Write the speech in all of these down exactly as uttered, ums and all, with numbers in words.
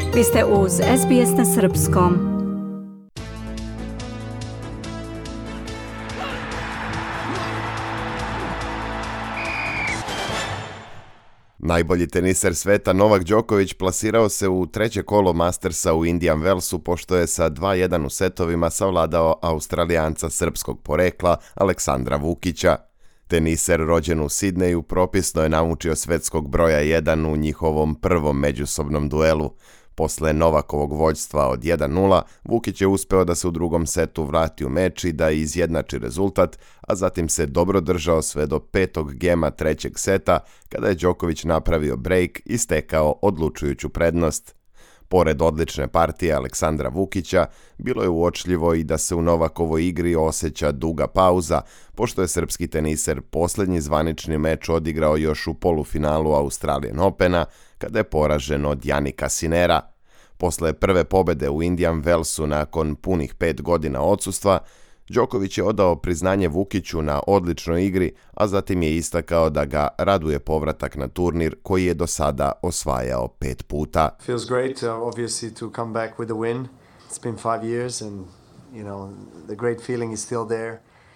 Vi ste uz S B S na srpskom. Najbolji teniser sveta Novak Đoković plasirao se u treće kolo Mastersa u Indian Wellsu pošto je sa dva jedan u setovima savladao Australijanca srpskog porekla Aleksandra Vukića. Teniser rođen u Sidneju propisno je naučio svetskog broja jedan u njihovom prvom međusobnom duelu. Posle Novakovog vođstva od jedan nula, Vukić je uspeo da se u drugom setu vrati u meč i da izjednači rezultat, a zatim se dobro držao sve do petog gema trećeg seta, kada je Đoković napravio break i stekao odlučujuću prednost. Pored odlične partije Aleksandra Vukića, bilo je uočljivo i da se u Novakovoj igri osjeća duga pauza, pošto je srpski teniser posljednji zvanični meč odigrao još u polufinalu Australian Opena, kada je poražen od Janika Sinera. Posle prve pobede u Indian Wellsu nakon punih pet godina odsustva, Đoković je odao priznanje Vukiću na odličnoj igri, a zatim je istakao da ga raduje povratak na turnir koji je do sada osvajao pet puta. Feels great uh, obviously to come back with a win. It's been five years and you know the great feeling is still there.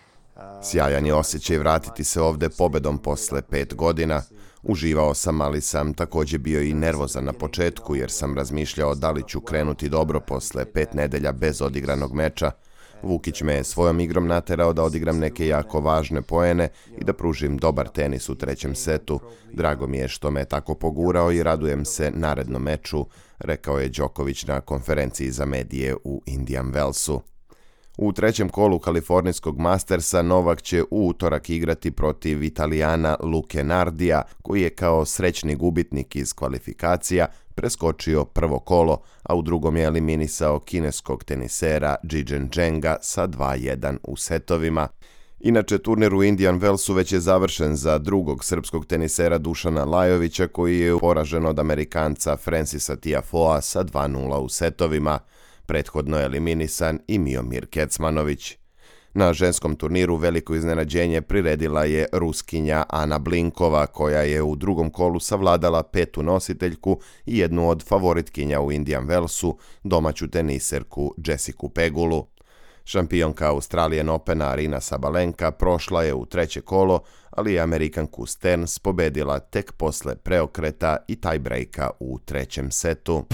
Sjajan je osjećaj vratiti se ovde pobedom posle pet godina. Uživao sam, ali sam također bio i nervozan na početku jer sam razmišljao da li ću krenuti dobro posle pet nedelja bez odigranog meča. Vukić me je svojom igrom naterao da odigram neke jako važne poene i da pružim dobar tenis u trećem setu. Drago mi je što me tako pogurao i radujem se narednom meču, rekao je Đoković na konferenciji za medije u Indian Wellsu. U trećem kolu kalifornijskog Mastersa Novak će u utorak igrati protiv Italijana Luke Nardija, koji je kao srećni gubitnik iz kvalifikacija preskočio prvo kolo, a u drugom je eliminisao kineskog tenisera Zhizhen Zhenga sa dva jedan u setovima. Inače, turnir u Indian Wellsu već je završen za drugog srpskog tenisera Dušana Lajovića, koji je poražen od Amerikanca Francisa Tiafoea sa dva nula u setovima. Prethodno je eliminisan i Miomir Kecmanović. Na ženskom turniru veliko iznenađenje priredila je Ruskinja Ana Blinkova, koja je u drugom kolu savladala petu nositeljku i jednu od favoritkinja u Indian Wellsu, domaću teniserku Jessicu Pegulu. Šampionka Australian Opena Aryna Sabalenka prošla je u treće kolo, ali je Amerikanku Stearns pobedila tek posle preokreta i tiebreaka u trećem setu.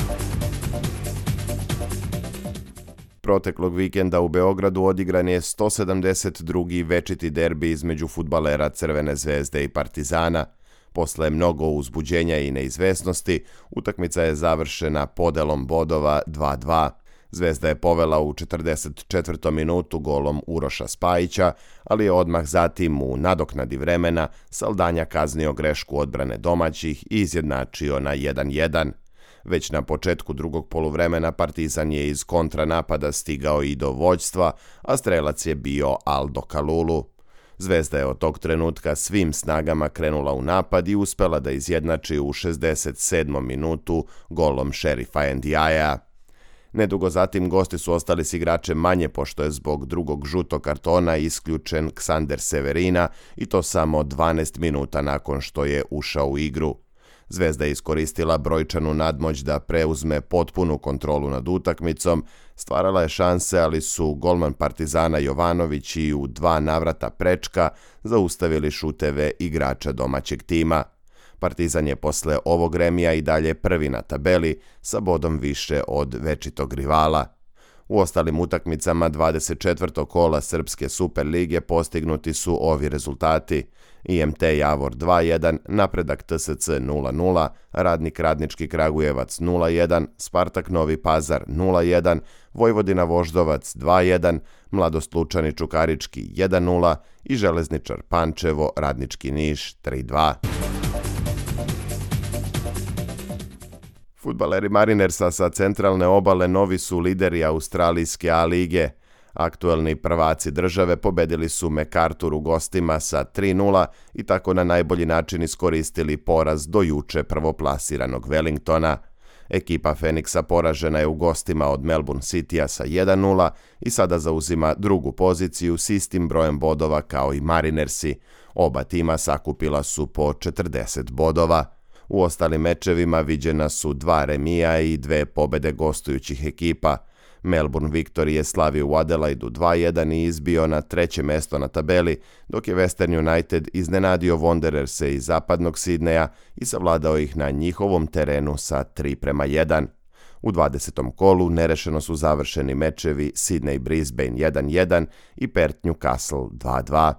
Proteklog vikenda u Beogradu odigran je sto sedamdeset drugi večiti derbi između fudbalera Crvene zvezde i Partizana. Posle mnogo uzbuđenja i neizvesnosti, utakmica je završena podelom bodova dva dva. Zvezda je povela u četrdeset četvrtom minutu golom Uroša Spajića, ali je odmah zatim u nadoknadi vremena Saldanja kaznio grešku odbrane domaćih i izjednačio na jedan jedan. Već na početku drugog poluvremena Partizan je iz kontranapada stigao i do vođstva, a strelac je bio Aldo Kalulu. Zvezda je od tog trenutka svim snagama krenula u napad i uspela da izjednači u šezdeset sedmom minutu golom Šerifa Ndiaja. Nedugo zatim gosti su ostali s igračem manje pošto je zbog drugog žutog kartona isključen Ksander Severina i to samo dvanaest minuta nakon što je ušao u igru. Zvezda je iskoristila brojčanu nadmoć da preuzme potpunu kontrolu nad utakmicom, stvarala je šanse, ali su golman Partizana Jovanović i u dva navrata prečka zaustavili šuteve igrača domaćeg tima. Partizan je posle ovog remija i dalje prvi na tabeli sa bodom više od večitog rivala. U ostalim utakmicama dvadeset četvrtog kola Srpske Super lige postignuti su ovi rezultati: I M T Javor dva jedan, Napredak T S C nula nula, Radnik Radnički Kragujevac nula jedan, Spartak Novi Pazar nula jedan, Vojvodina Voždovac dva jedan, Mladost Lučani Čukarički jedan nula i Železničar Pančevo Radnički Niš tri dva. Fudbaleri Marinersa sa centralne obale novi su lideri australijske A lige. Aktuelni prvaci države pobedili su MacArthur u gostima sa tri nula i tako na najbolji način iskoristili poraz do juče prvoplasiranog Wellingtona. Ekipa Feniksa poražena je u gostima od Melbourne Citya sa jedan nula i sada zauzima drugu poziciju s istim brojem bodova kao i Marinersi. Oba tima sakupila su po četrdeset bodova. U ostalim mečevima viđena su dva remija i dve pobede gostujućih ekipa. Melbourne Victory je slavio u Adelaidu dva jedan i izbio na treće mesto na tabeli, dok je Western United iznenadio Wandererse iz zapadnog Sidneja i savladao ih na njihovom terenu sa tri prema jedan. U dvadesetom kolu nerešeno su završeni mečevi Sydney Brisbane jedan jedan i Perth Newcastle dva dva.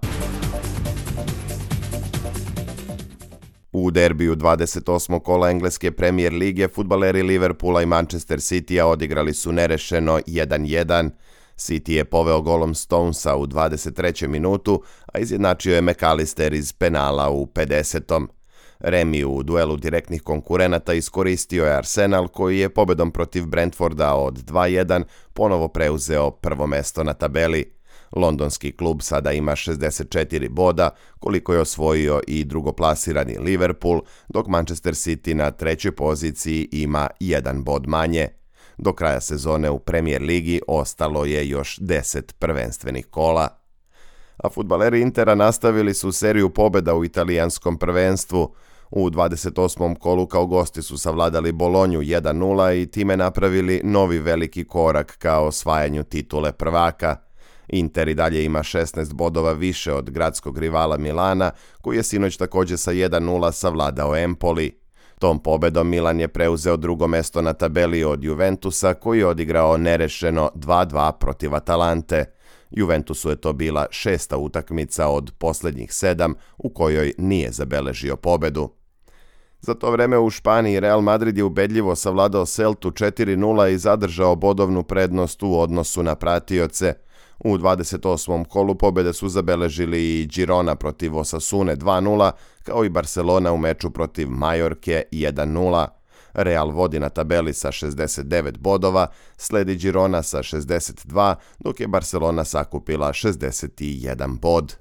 U derbiju dvadeset osmog kola engleske Premier lige fudbaleri Liverpoola i Manchester Citya odigrali su nerešeno jedan jedan. City je poveo golom Stonesa u dvadeset trećem minutu, a izjednačio je McAllister iz penala u pedesetom. Remi u duelu direktnih konkurenata iskoristio je Arsenal, koji je pobedom protiv Brentforda od dva jedan ponovo preuzeo prvo mesto na tabeli. Londonski klub sada ima šezdeset četiri boda, koliko je osvojio i drugoplasirani Liverpool, dok Manchester City na trećoj poziciji ima jedan bod manje. Do kraja sezone u Premier ligi ostalo je još deset prvenstvenih kola. A fudbaleri Intera nastavili su seriju pobjeda u italijanskom prvenstvu. U dvadeset osmom kolu kao gosti su savladali Bolonju jedan nula i time napravili novi veliki korak ka osvajanju titule prvaka. Inter i dalje ima šesnaest bodova više od gradskog rivala Milana, koji je sinoć također sa jedan nula savladao Empoli. Tom pobedom Milan je preuzeo drugo mesto na tabeli od Juventusa, koji je odigrao nerešeno dva dva protiv Atalante. Juventusu je to bila šesta utakmica od posljednjih sedam u kojoj nije zabeležio pobedu. Za to vreme u Španiji Real Madrid je ubedljivo savladao Celtu četiri nula i zadržao bodovnu prednost u odnosu na pratioce. U dvadeset osmom kolu pobjede su zabeležili i Girona protiv Osasune dva nula, kao i Barcelona u meču protiv Majorke jedan nula. Real vodi na tabeli sa šezdeset devet bodova, sledi Girona sa šezdeset dva, dok je Barcelona sakupila šezdeset jedan bod.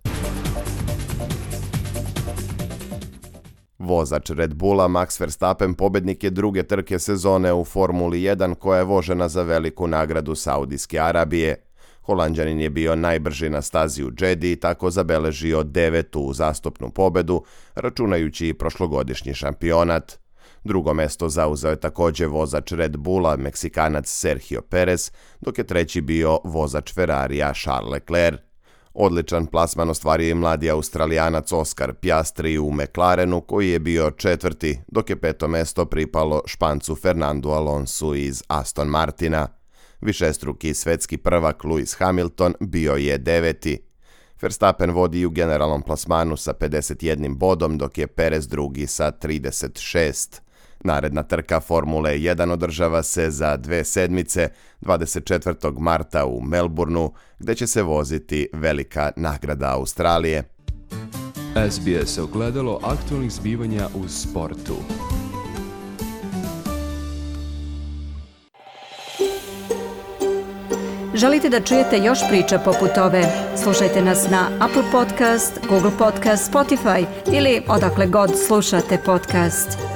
Vozač Red Bulla Max Verstappen pobednik je druge trke sezone u Formuli jedan, koja je vožena za veliku nagradu Saudijske Arabije. Holanđanin je bio najbrži na stazi u Džedi i tako zabeležio devetu uzastopnu pobedu, računajući i prošlogodišnji šampionat. Drugo mesto zauzeo je također vozač Red Bulla, Meksikanac Sergio Perez, dok je treći bio vozač Ferrarija Charles Leclerc. Odličan plasman ostvario i mladi Australijanac Oscar Piastri u McLarenu, koji je bio četvrti, dok je peto mesto pripalo Špancu Fernandu Alonsu iz Aston Martina. Višestruki svetski prvak Lewis Hamilton bio je deveti. Verstappen vodi u generalnom plasmanu sa pedeset jednim bodom, dok je Perez drugi sa trideset šest. Naredna trka Formule jedan održava se za dve sedmice, dvadeset četvrtog marta u Melbourneu, gdje će se voziti velika nagrada Australije. S B S ogledalo aktualnih zbivanja u sportu. Želite da čujete još priča poput ove? Slušajte nas na Apple Podcast, Google Podcast, Spotify ili odakle god slušate podcast.